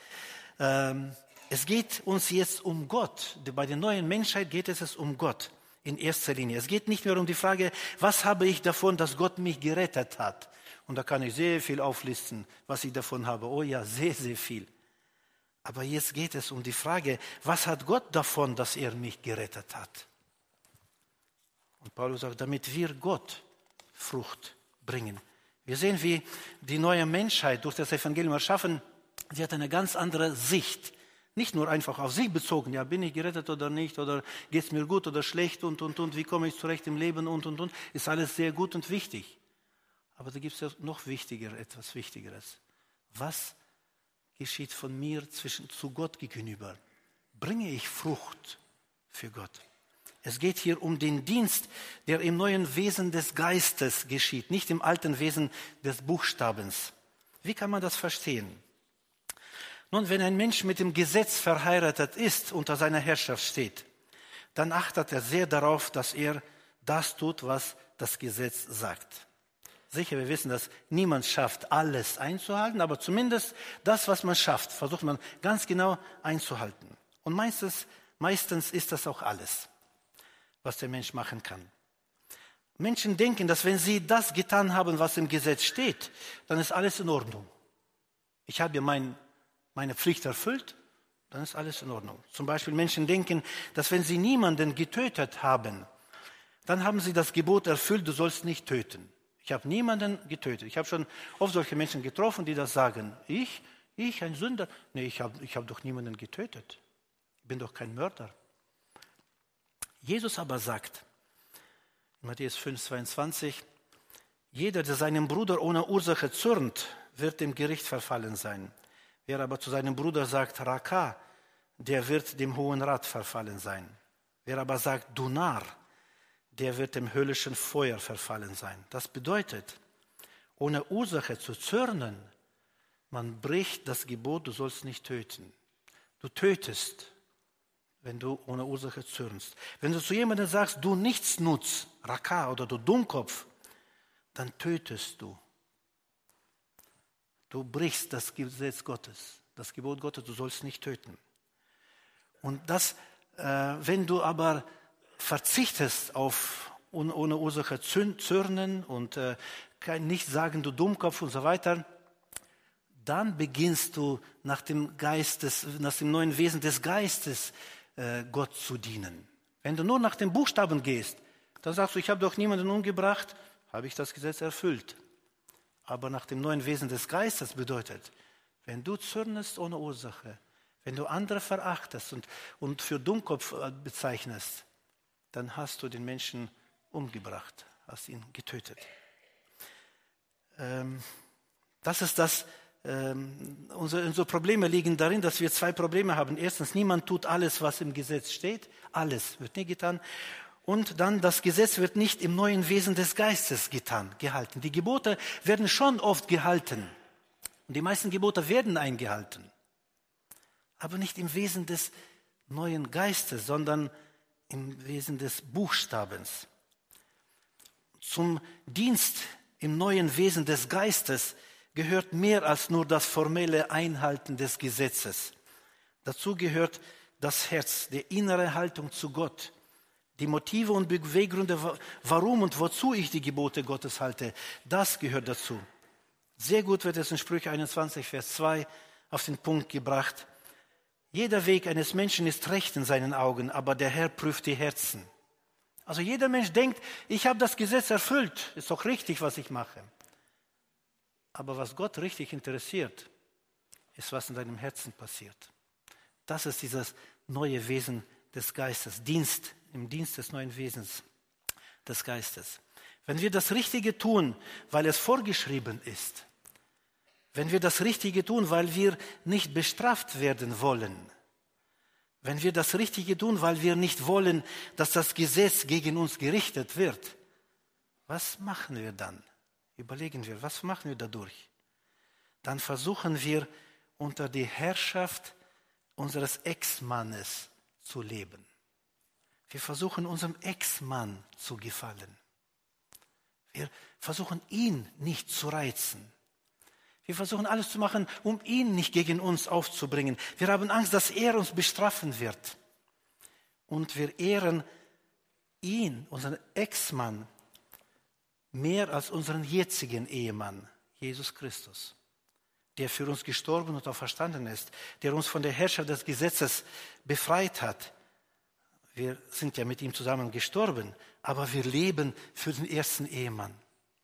Es geht uns jetzt um Gott. Bei der neuen Menschheit geht es um Gott in erster Linie. Es geht nicht mehr um die Frage, was habe ich davon, dass Gott mich gerettet hat? Und da kann ich sehr viel auflisten, was ich davon habe. Oh ja, sehr, sehr viel. Aber jetzt geht es um die Frage, was hat Gott davon, dass er mich gerettet hat? Und Paulus sagt, damit wir Gott Frucht bringen. Wir sehen, wie die neue Menschheit durch das Evangelium erschaffen, sie hat eine ganz andere Sicht. Nicht nur einfach auf sich bezogen, ja, bin ich gerettet oder nicht, oder geht es mir gut oder schlecht und, wie komme ich zurecht im Leben und. Ist alles sehr gut und wichtig. Aber da gibt es ja noch etwas Wichtigeres. Was geschieht von mir zu Gott gegenüber? Bringe ich Frucht für Gott? Es geht hier um den Dienst, der im neuen Wesen des Geistes geschieht, nicht im alten Wesen des Buchstabens. Wie kann man das verstehen? Nun, wenn ein Mensch mit dem Gesetz verheiratet ist, unter seiner Herrschaft steht, dann achtet er sehr darauf, dass er das tut, was das Gesetz sagt. Sicher, wir wissen, dass niemand schafft, alles einzuhalten, aber zumindest das, was man schafft, versucht man ganz genau einzuhalten. Und meistens ist das auch alles, was der Mensch machen kann. Menschen denken, dass wenn sie das getan haben, was im Gesetz steht, dann ist alles in Ordnung. Ich habe ja meine Pflicht erfüllt, dann ist alles in Ordnung. Zum Beispiel Menschen denken, dass wenn sie niemanden getötet haben, dann haben sie das Gebot erfüllt, du sollst nicht töten. Ich habe niemanden getötet. Ich habe schon oft solche Menschen getroffen, die das sagen. Ich ein Sünder? Nee, ich hab doch niemanden getötet. Ich bin doch kein Mörder. Jesus aber sagt, in Matthäus 5,22, jeder, der seinem Bruder ohne Ursache zürnt, wird dem Gericht verfallen sein. Wer aber zu seinem Bruder sagt, Raka, der wird dem Hohen Rat verfallen sein. Wer aber sagt, du Narr, der wird dem höllischen Feuer verfallen sein. Das bedeutet, ohne Ursache zu zürnen, man bricht das Gebot, du sollst nicht töten. Du tötest, wenn du ohne Ursache zürnst. Wenn du zu jemandem sagst, du Nichtsnutz, Raka oder du Dummkopf, dann tötest du. Du brichst das Gesetz Gottes, das Gebot Gottes, du sollst nicht töten. Und das, wenn du aber verzichtest auf ohne Ursache zürnen und nicht sagen, du Dummkopf und so weiter, dann beginnst du nach dem neuen Wesen des Geistes Gott zu dienen. Wenn du nur nach dem Buchstaben gehst, dann sagst du, ich habe doch niemanden umgebracht, habe ich das Gesetz erfüllt. Aber nach dem neuen Wesen des Geistes bedeutet, wenn du zürnest ohne Ursache, wenn du andere verachtest und für Dummkopf bezeichnest, dann hast du den Menschen umgebracht, hast ihn getötet. Unsere Probleme liegen darin, dass wir zwei Probleme haben. Erstens, niemand tut alles, was im Gesetz steht. Alles wird nie getan. Und dann, das Gesetz wird nicht im neuen Wesen des Geistes gehalten. Die Gebote werden schon oft gehalten. Und die meisten Gebote werden eingehalten. Aber nicht im Wesen des neuen Geistes, sondern im Wesen des Buchstabens. Zum Dienst im neuen Wesen des Geistes gehört mehr als nur das formelle Einhalten des Gesetzes. Dazu gehört das Herz, die innere Haltung zu Gott, die Motive und Beweggründe, warum und wozu ich die Gebote Gottes halte, das gehört dazu. Sehr gut wird es in Sprüche 21, Vers 2 auf den Punkt gebracht. Jeder Weg eines Menschen ist recht in seinen Augen, aber der Herr prüft die Herzen. Also jeder Mensch denkt, ich habe das Gesetz erfüllt, ist doch richtig, was ich mache. Aber was Gott richtig interessiert, ist, was in deinem Herzen passiert. Das ist dieses neue Wesen des Geistes, im Dienst des neuen Wesens des Geistes. Wenn wir das Richtige tun, weil es vorgeschrieben ist, wenn wir das Richtige tun, weil wir nicht bestraft werden wollen, wenn wir das Richtige tun, weil wir nicht wollen, dass das Gesetz gegen uns gerichtet wird, was machen wir dann? Überlegen wir, was machen wir dadurch? Dann versuchen wir, unter die Herrschaft unseres Ex-Mannes zu leben. Wir versuchen, unserem Ex-Mann zu gefallen. Wir versuchen, ihn nicht zu reizen. Wir versuchen, alles zu machen, um ihn nicht gegen uns aufzubringen. Wir haben Angst, dass er uns bestrafen wird. Und wir ehren ihn, unseren Ex-Mann, mehr als unseren jetzigen Ehemann, Jesus Christus, der für uns gestorben und auferstanden ist, der uns von der Herrschaft des Gesetzes befreit hat. Wir sind ja mit ihm zusammen gestorben, aber wir leben für den ersten Ehemann.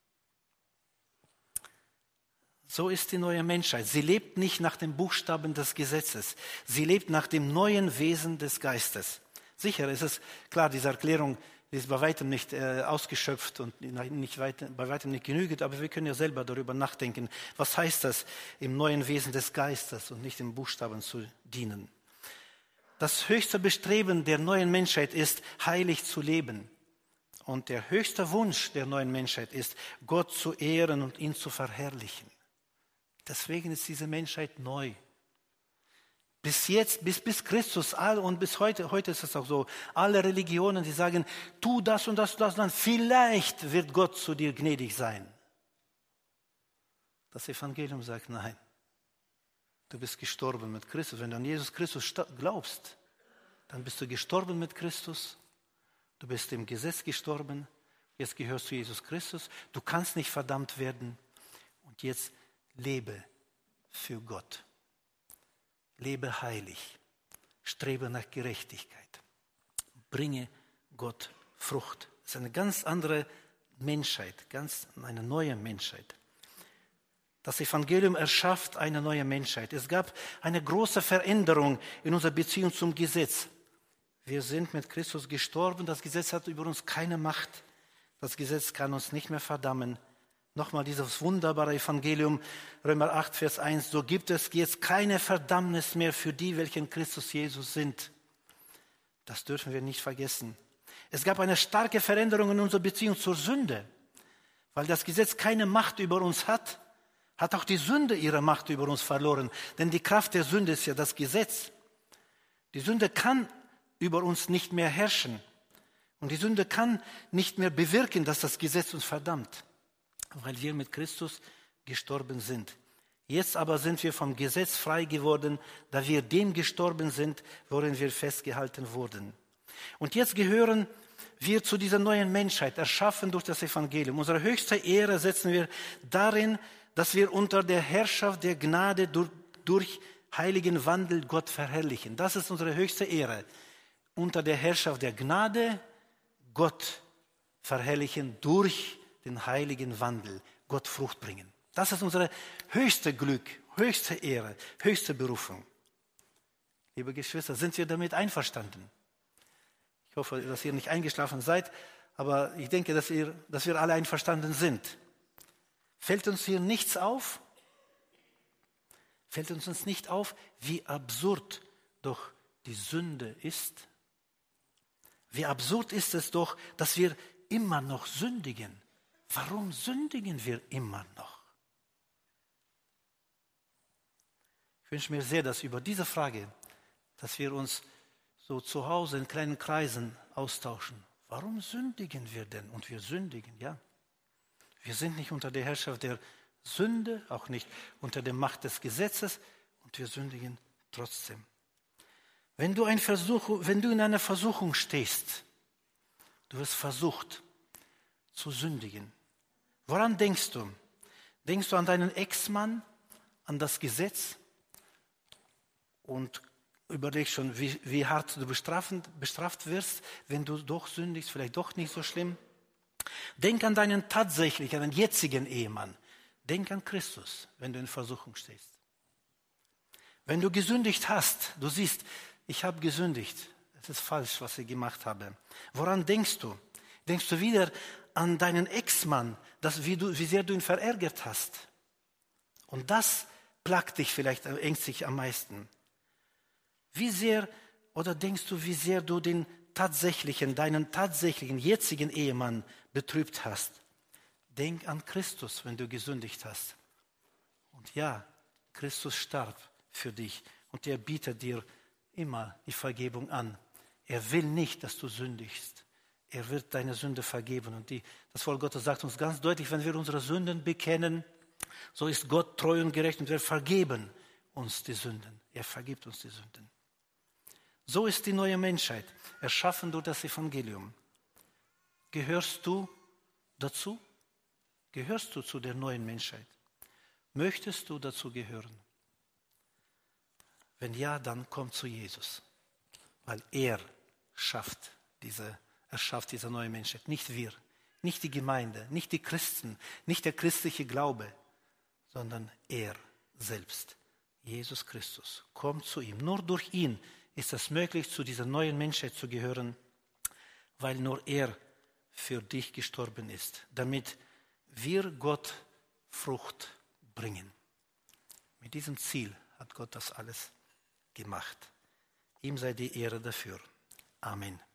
So ist die neue Menschheit. Sie lebt nicht nach dem Buchstaben des Gesetzes. Sie lebt nach dem neuen Wesen des Geistes. Sicher, es ist klar, diese Erklärung ist bei weitem nicht ausgeschöpft und bei weitem nicht genügend, aber wir können ja selber darüber nachdenken, was heißt das, im neuen Wesen des Geistes und nicht im Buchstaben zu dienen. Das höchste Bestreben der neuen Menschheit ist, heilig zu leben. Und der höchste Wunsch der neuen Menschheit ist, Gott zu ehren und ihn zu verherrlichen. Deswegen ist diese Menschheit neu. Bis jetzt, bis Christus und bis heute ist es auch so, alle Religionen, die sagen, tu das und das und das, dann vielleicht wird Gott zu dir gnädig sein. Das Evangelium sagt, nein, du bist gestorben mit Christus. Wenn du an Jesus Christus glaubst, dann bist du gestorben mit Christus. Du bist im Gesetz gestorben. Jetzt gehörst du Jesus Christus. Du kannst nicht verdammt werden. Und jetzt lebe für Gott. Lebe heilig. Strebe nach Gerechtigkeit. Bringe Gott Frucht. Das ist eine ganz andere Menschheit, eine neue Menschheit. Das Evangelium erschafft eine neue Menschheit. Es gab eine große Veränderung in unserer Beziehung zum Gesetz. Wir sind mit Christus gestorben. Das Gesetz hat über uns keine Macht. Das Gesetz kann uns nicht mehr verdammen. Nochmal dieses wunderbare Evangelium, Römer 8, Vers 1. So gibt es jetzt keine Verdammnis mehr für die, welche in Christus Jesus sind. Das dürfen wir nicht vergessen. Es gab eine starke Veränderung in unserer Beziehung zur Sünde. Weil das Gesetz keine Macht über uns hat, hat auch die Sünde ihre Macht über uns verloren. Denn die Kraft der Sünde ist ja das Gesetz. Die Sünde kann über uns nicht mehr herrschen. Und die Sünde kann nicht mehr bewirken, dass das Gesetz uns verdammt. Weil wir mit Christus gestorben sind. Jetzt aber sind wir vom Gesetz frei geworden, da wir dem gestorben sind, worin wir festgehalten wurden. Und jetzt gehören wir zu dieser neuen Menschheit, erschaffen durch das Evangelium. Unsere höchste Ehre setzen wir darin, dass wir unter der Herrschaft der Gnade durch heiligen Wandel Gott verherrlichen. Das ist unsere höchste Ehre. Unter der Herrschaft der Gnade Gott verherrlichen durch den heiligen Wandel, Gott Frucht bringen. Das ist unsere höchste Glück, höchste Ehre, höchste Berufung. Liebe Geschwister, sind wir damit einverstanden? Ich hoffe, dass ihr nicht eingeschlafen seid, aber ich denke, dass wir alle einverstanden sind. Fällt uns hier nichts auf? Fällt uns nicht auf, wie absurd doch die Sünde ist? Wie absurd ist es doch, dass wir immer noch sündigen. Warum sündigen wir immer noch? Ich wünsche mir sehr, dass über diese Frage, dass wir uns so zu Hause in kleinen Kreisen austauschen. Warum sündigen wir denn? Und wir sündigen, ja. Wir sind nicht unter der Herrschaft der Sünde, auch nicht unter der Macht des Gesetzes und wir sündigen trotzdem. Wenn du in einer Versuchung stehst, du wirst versucht zu sündigen. Woran denkst du? Denkst du an deinen Ex-Mann, an das Gesetz und überlegst schon, wie hart du bestraft wirst, wenn du doch sündigst, vielleicht doch nicht so schlimm? Denk an deinen jetzigen Ehemann. Denk an Christus, wenn du in Versuchung stehst. Wenn du gesündigt hast, du siehst, ich habe gesündigt. Es ist falsch, was ich gemacht habe. Woran denkst du? Denkst du wieder an deinen Ex-Mann, wie sehr du ihn verärgert hast? Und das plagt dich vielleicht ängstlich am meisten. Wie sehr, oder denkst du, wie sehr du deinen tatsächlichen, jetzigen Ehemann betrübt hast? Denk an Christus, wenn du gesündigt hast. Und ja, Christus starb für dich und er bietet dir immer die Vergebung an. Er will nicht, dass du sündigst. Er wird deine Sünde vergeben. Und das Wort Gottes sagt uns ganz deutlich, wenn wir unsere Sünden bekennen, so ist Gott treu und gerecht und wir vergeben uns die Sünden. Er vergibt uns die Sünden. So ist die neue Menschheit, erschaffen durch das Evangelium. Gehörst du dazu? Gehörst du zu der neuen Menschheit? Möchtest du dazu gehören? Wenn ja, dann komm zu Jesus, weil er schafft diese neue Menschheit, nicht wir, nicht die Gemeinde, nicht die Christen, nicht der christliche Glaube, sondern er selbst, Jesus Christus. Komm zu ihm. Nur durch ihn ist es möglich, zu dieser neuen Menschheit zu gehören, weil nur er für dich gestorben ist, damit wir Gott Frucht bringen. Mit diesem Ziel hat Gott das alles gemacht. Ihm sei die Ehre dafür. Amen.